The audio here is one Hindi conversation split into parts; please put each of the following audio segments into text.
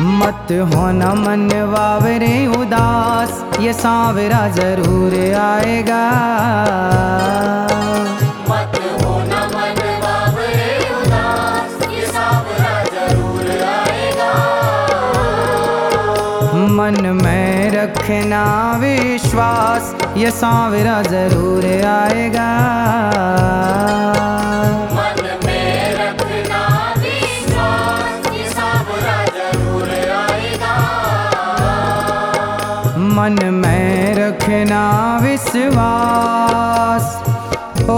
मत होना मन वावरे उदास, ये सांवरा जरूर आएगा। मत होना मन वावरे उदास, ये सांवरा जरूर आएगा। मन में रखना विश्वास, ये सांवरा जरूर आएगा। मन में रखना विश्वास, ये सांवरा जरूर आएगा। मन में रखना विश्वास, ओ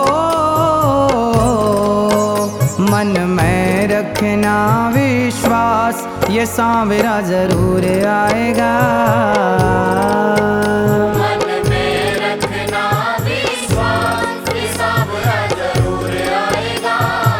मन में रखना विश्वास, ये सांवरा जरूर आएगा। मन में रखना विश्वास, ये सांवरा जरूर आएगा।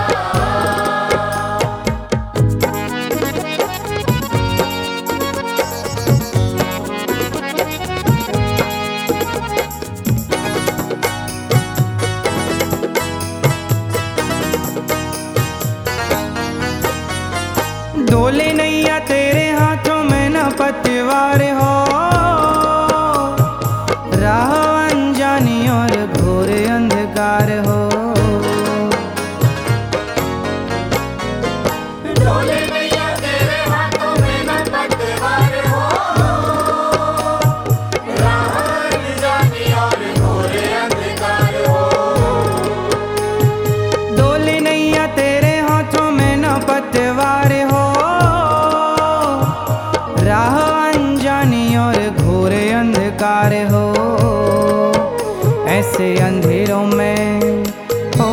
डोले नैया तेरे हाथों में न पतवार हो, राह अनजानी और घोर अंधकार हो। डोले नैया तेरे हाथों में न पतवार हो, राह अनजानी और घोर अंधकार हो। डोले नैया तेरे हाथों में न पतवार हो, राह अनजानी और घोर अंधकार हो। ऐसे अंधेरों में हो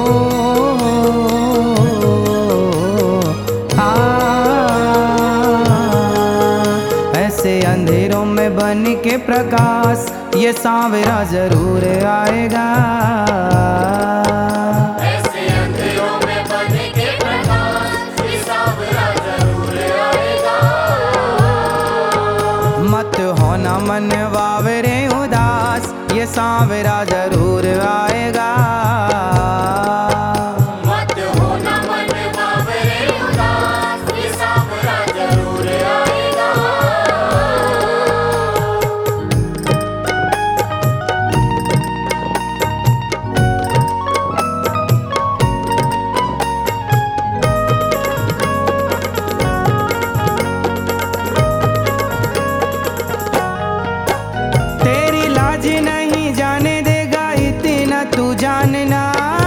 ऐसे अंधेरों में बन के प्रकाश, ये सांवरा जरूर आएगा। ऐसे अंधेरों में बन के प्रकाश, ये सांवरा जरूर आएगा। मत होना मन वावरे उदास, ये सांवरा जरूर आएगा। मत होना मन वावरे उदास, ये सांवरा जरूर आएगा। तेरी लाज नहीं जाने देगा इतना तू जानना,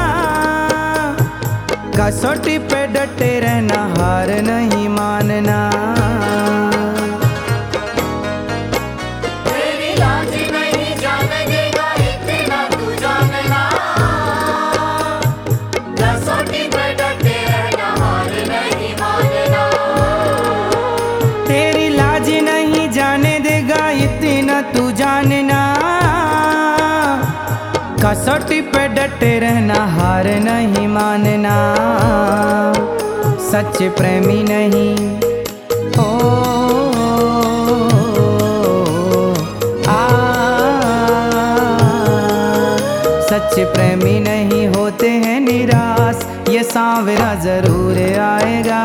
कसौटी पे डटे रहना, हार नहीं मानना। तेरी लाज नहीं जाने देगा इतना तू जानना, कसौटी पे डटे रहना, हार नहीं मानना। तेरी लाज नहीं जाने देगा इतना तू जानना, कसौटी पे डटे रहना, हार नहीं मानना। सच प्रेमी नहीं हो सच प्रेमी नहीं होते हैं निराश, ये सांवरा जरूर आएगा।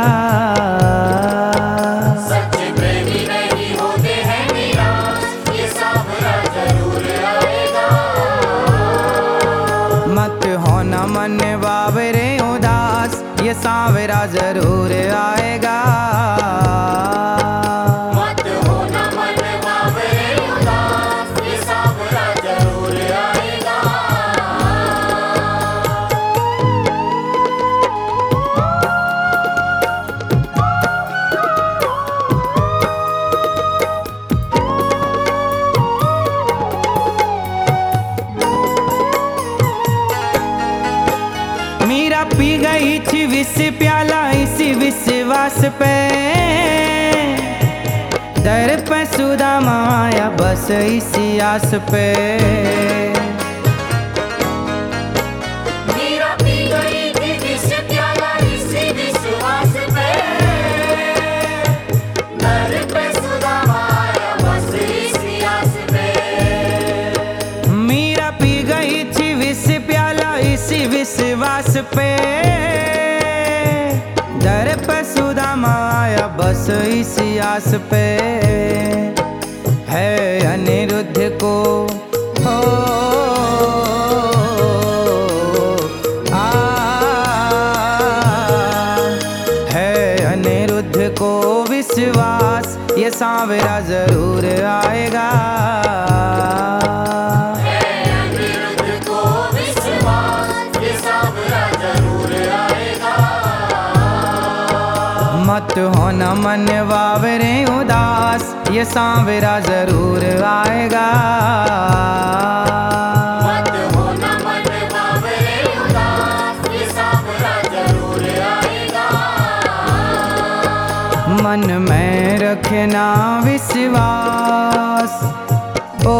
सच प्रेमी नहीं होते हैं निराश, ये सांवरा जरूर आएगा। मत होना मन बाबरे उदास, ये सांवरा जरूर आएगा। मत होना मन बाबरे उदास, ये सांवरा जरूर आएगा। मीरा पी गई थी विष प्याला इसी विश्वास पे, दर पे सुदामा आया बस इसी आस पे। मीरा पी गई थी विष प्याला इसी विश्वास पे, दर पे सुदामा आया बस इसी आस पे। मीरा पी गई थी विष प्याला इसी विश्वास पे, दर पे सुदामा आया बस इसी आस पे है अनिरुद्ध को हो है अनिरुद्ध को विश्वास ये सांवरा जरूर आएगा। मत होना मन वावरे उदास ये सांवरा जरूर आएगा। मत होना मन वावरे उदास ये सांवरा जरूर आएगा। मन में रखना विश्वास ओ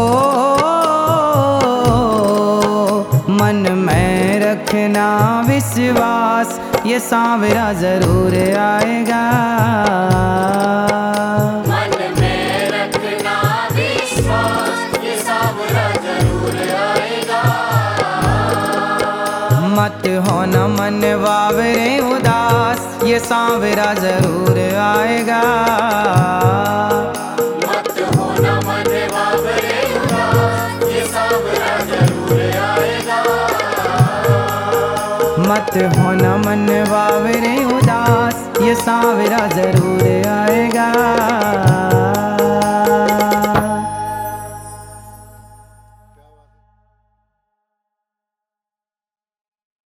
मन में रखना विश्वास ये सांवरा जरूर आएगा। मन में रखना विश्वास ये सांवरा जरूर आएगा। मत होना मन वावरे उदास ये सांवरा जरूर आएगा। मत होना मन वावरे उदास ये सांवरा जरूर आएगा। मत होना मन वावरे उदास ये सांवरा जरूर